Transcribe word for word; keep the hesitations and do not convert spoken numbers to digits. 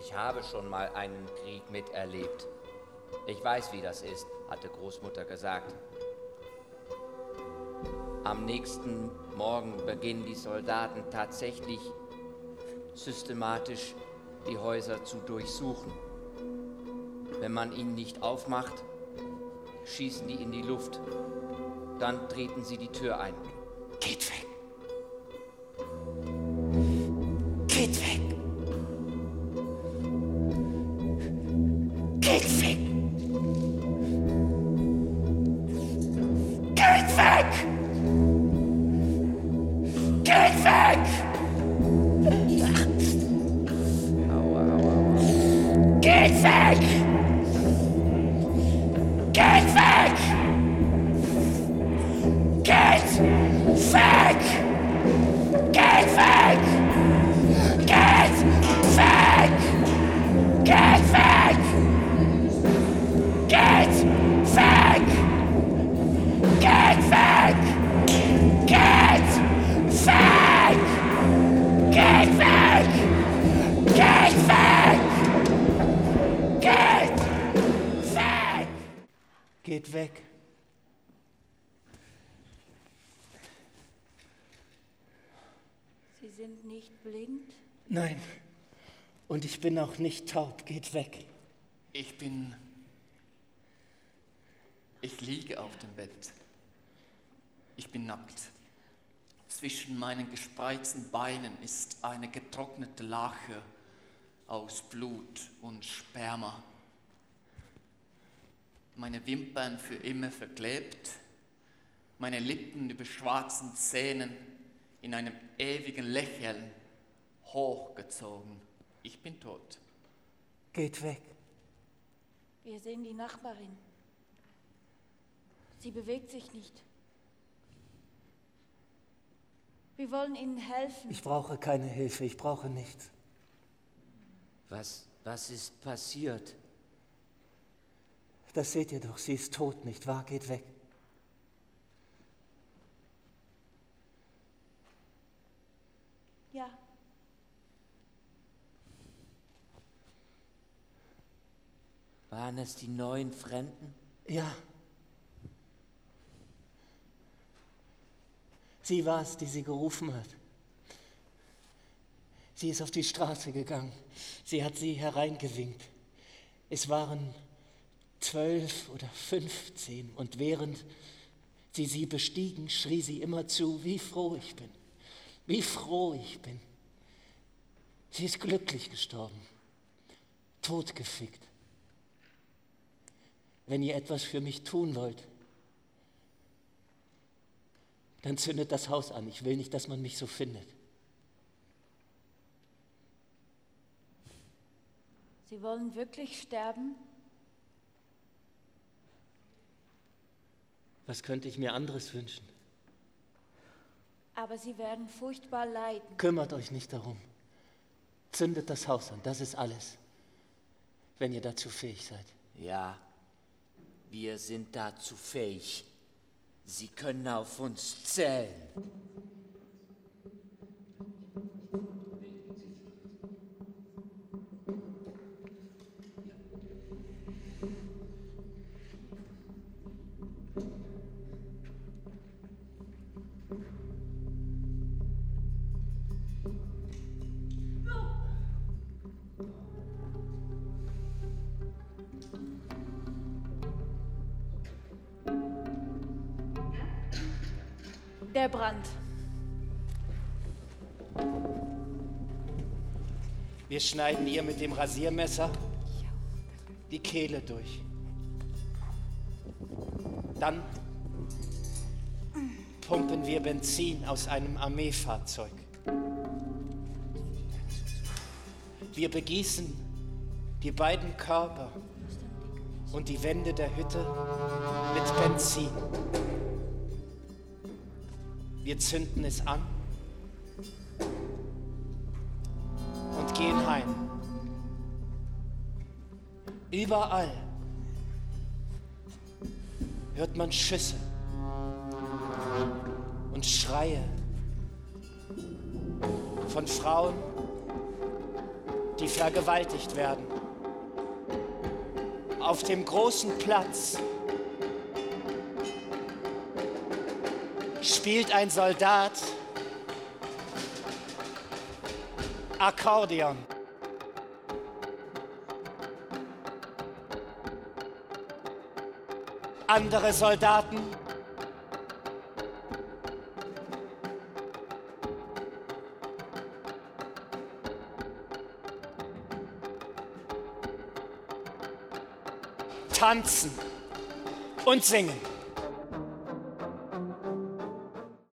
Ich habe schon mal einen Krieg miterlebt. Ich weiß, wie das ist, hatte Großmutter gesagt. Am nächsten Morgen beginnen die Soldaten tatsächlich systematisch die Häuser zu durchsuchen. Wenn man ihnen nicht aufmacht, schießen die in die Luft. Dann treten sie die Tür ein. Geht weg! Geht weg! Geht weg! Geht weg! Geht weg! Aua, aua, aua. Geht weg! Geht weg! Geht weg! Geht weg! Geht weg! Geht weg! Geht weg! Geht weg! Geht weg! Geht weg! Geht weg! Geht weg! Geht weg. Sie sind nicht blind? Nein. Und ich bin auch nicht taub. Geht weg. Ich bin... Ich liege auf dem Bett. Ich bin nackt. Zwischen meinen gespreizten Beinen ist eine getrocknete Lache aus Blut und Sperma. Meine Wimpern für immer verklebt, meine Lippen über schwarzen Zähnen in einem ewigen Lächeln hochgezogen. Ich bin tot. Geht weg. Wir sehen die Nachbarin. Sie bewegt sich nicht. Wir wollen Ihnen helfen. Ich brauche keine Hilfe. Ich brauche nichts. Was, was ist passiert? Das seht ihr doch. Sie ist tot, nicht wahr? Geht weg. Ja. Waren es die neuen Fremden? Ja. Sie war es, die sie gerufen hat. Sie ist auf die Straße gegangen. Sie hat sie hereingewinkt. Es waren zwölf oder fünfzehn und während sie sie bestiegen, schrie sie immer zu, wie froh ich bin, wie froh ich bin. Sie ist glücklich gestorben, totgefickt. Wenn ihr etwas für mich tun wollt, dann zündet das Haus an. Ich will nicht, dass man mich so findet. Sie wollen wirklich sterben? Was könnte ich mir anderes wünschen? Aber Sie werden furchtbar leiden. Kümmert euch nicht darum. Zündet das Haus an, das ist alles. Wenn ihr dazu fähig seid. Ja, wir sind dazu fähig. Sie können auf uns zählen. Der Brand. Wir schneiden ihr mit dem Rasiermesser die Kehle durch. Dann pumpen wir Benzin aus einem Armeefahrzeug. Wir begießen die beiden Körper und die Wände der Hütte mit Benzin. Wir zünden es an und gehen heim. Überall hört man Schüsse und Schreie von Frauen, die die vergewaltigt werden. Auf dem großen Platz spielt ein Soldat Akkordeon. Andere Soldaten tanzen und singen.